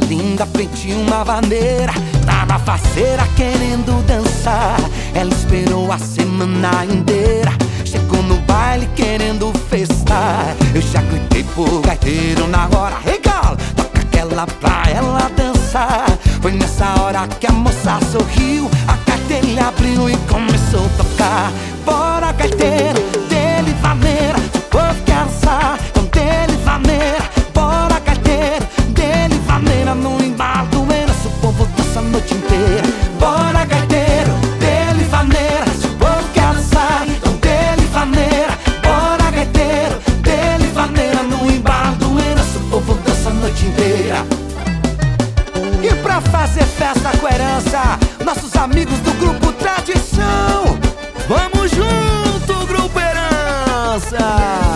linda pediu uma vaneira, tava faceira querendo dançar. Ela esperou a semana inteira, chegou no baile querendo festar. Eu já gritei pro gaiteiro na hora: "Hey gal, toca aquela pra ela dançar." Foi nessa hora que a moça sorriu, a carteira ele abriu e começou a tocar. Bora gaiteiro, dele vaneira, o povo quer dançar, então dele vaneira. Bora gaiteiro, dele vaneira, no embalo do Enos, o povo dança a noite inteira. Bora gaiteiro, dele vaneira, se o povo quer dançar, então dele vaneira. Bora gaiteiro, dele vaneira, no embalo do Enos, o povo dança a noite inteira. E pra fazer festa com herança, nossos amigos do Grupo Tradição. Vamos junto, Grupo Herança!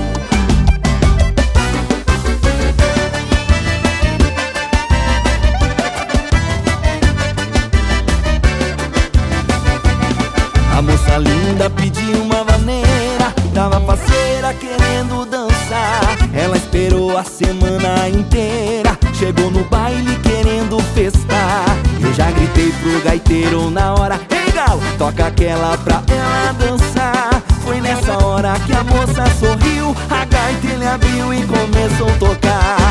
A moça linda pediu uma vaneira, tava parceira querendo dançar. Ela esperou a semana inteira, chegou no baile querendo festar. Eu já gritei pro gaiteiro na hora: "Ei galo, toca aquela pra ela dançar." Foi nessa hora que a moça sorriu, a gaita ele abriu e começou a tocar.